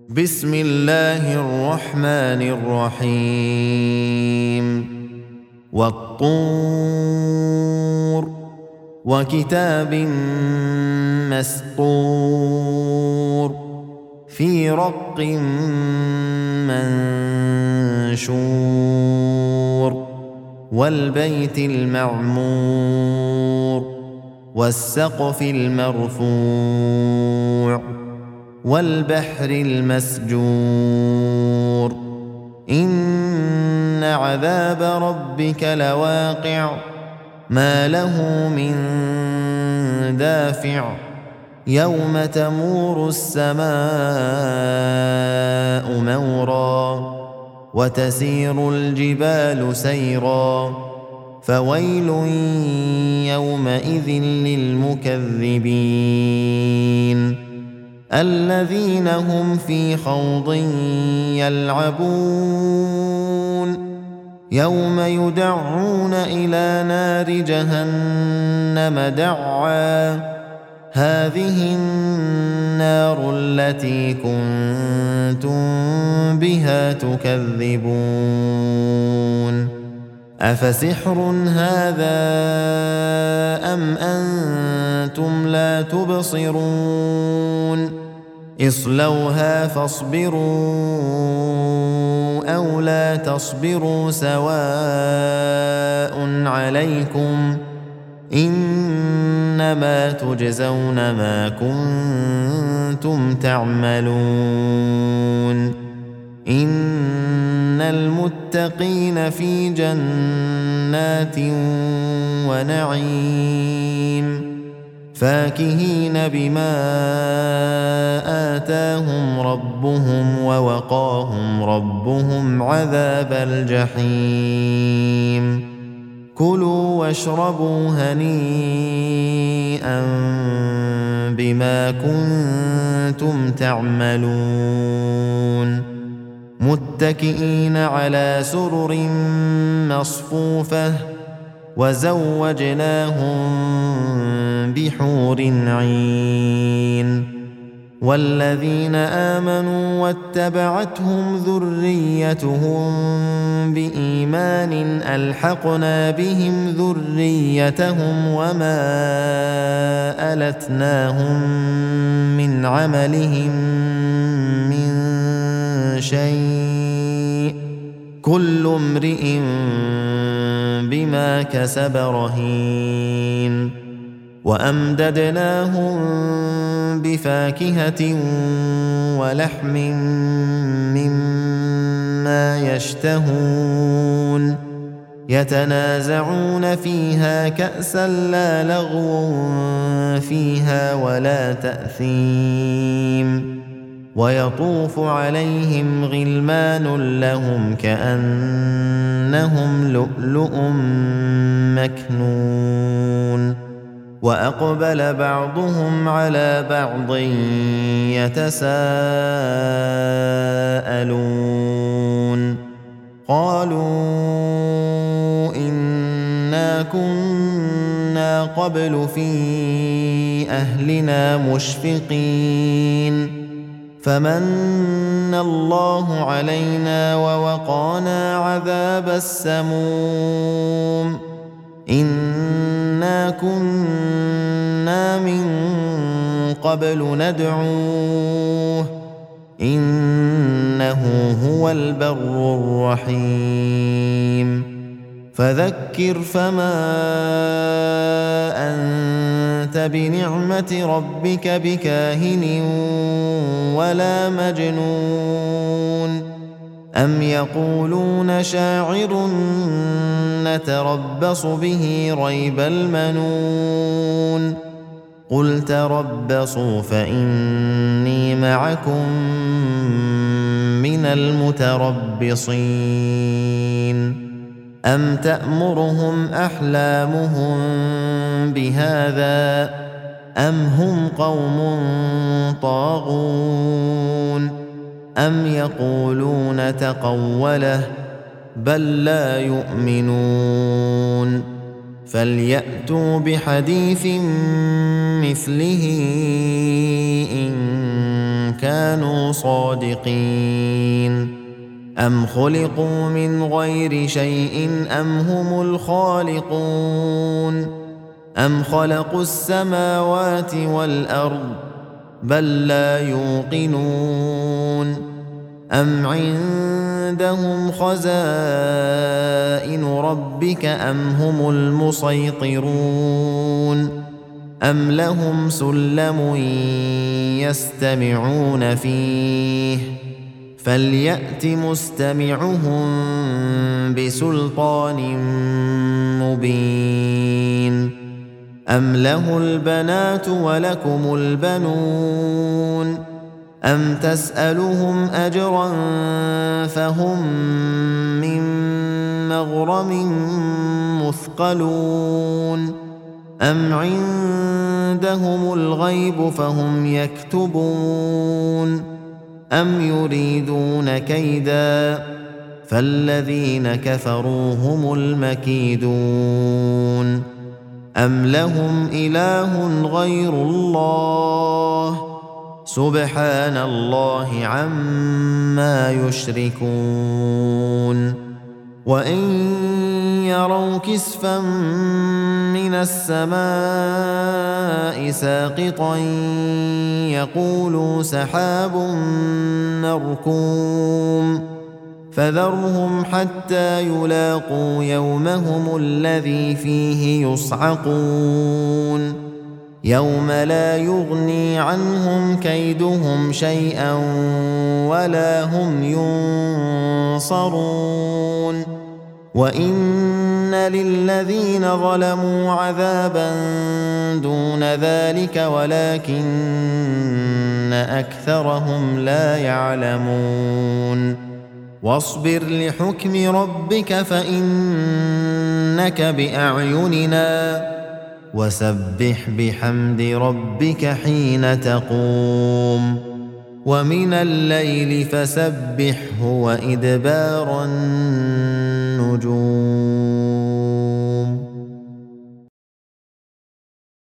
بسم الله الرحمن الرحيم والطور وكتاب مسطور في رق منشور والبيت المعمور والسقف المرفوع والبحر المسجور إن عذاب ربك لواقع ما له من دافع يوم تمور السماء مورا وتسير الجبال سيرا فويل يومئذ للمكذبين الذين هم في خوض يلعبون يوم يدعون إلى نار جهنم دعا هذه النار التي كنتم بها تكذبون أفسحر هذا أم أنتم لا تبصرون اصلوها فاصبروا أو لا تصبروا سواء عليكم إنما تجزون ما كنتم تعملون إن المتقين في جنات ونعيم فاكهين بما آتاهم ربهم ووقاهم ربهم عذاب الجحيم كلوا واشربوا هنيئا بما كنتم تعملون متكئين على سرر مصفوفة وزوجناهم بحور عين والذين آمنوا واتبعتهم ذريتهم بإيمان ألحقنا بهم ذريتهم وما ألتناهم من عملهم من شيء كل امرئ بما كسب رهين وأمددناهم بفاكهة ولحم مما يشتهون يتنازعون فيها كأسا لا لغو فيها ولا تأثيم ويطوف عليهم غلمان لهم كأنهم لؤلؤ مكنون وأقبل بعضهم على بعض يتساءلون قالوا إنا كنا قبل في أهلنا مشفقين فمن الله علينا ووقانا عذاب السموم إنا كنا من قبل ندعوه إنه هو البر الرحيم فذكر فما أنت بنعمة ربك بكاهن ولا مجنون أم يقولون شاعر نتربص به ريب المنون قل تربصوا فإني معكم من المتربصين أم تأمرهم أحلامهم بهذا أم هم قوم طاغون أم يقولون تقوله بل لا يؤمنون فليأتوا بحديث مثله إن كانوا صادقين أم خلقوا من غير شيء أم هم الخالقون أم خلقوا السماوات والأرض بل لا يوقنون أم عندهم خزائن ربك أم هم المسيطرون أم لهم سلم يستمعون فيه فليأت مستمعهم بسلطان مبين أم له البنات ولكم البنون أم تسألهم أجرا فهم من مغرم مثقلون أم عندهم الغيب فهم يكتبون أم يريدون كيدا فالذين كفروا هم المكيدون أم لهم إله غير الله سبحان الله عما يشركون وإن يروا كسفا من السماء ساقطا يقولوا سحاب مركوم فذرهم حتى يلاقوا يومهم الذي فيه يصعقون يوم لا يغني عنهم كيدهم شيئا ولا هم ينصرون وإن للذين ظلموا عذابا دون ذلك ولكن أكثرهم لا يعلمون واصبر لحكم ربك فإنك بأعيننا وسبح بحمد ربك حين تقوم ومن الليل فسبحه وإدبار النجوم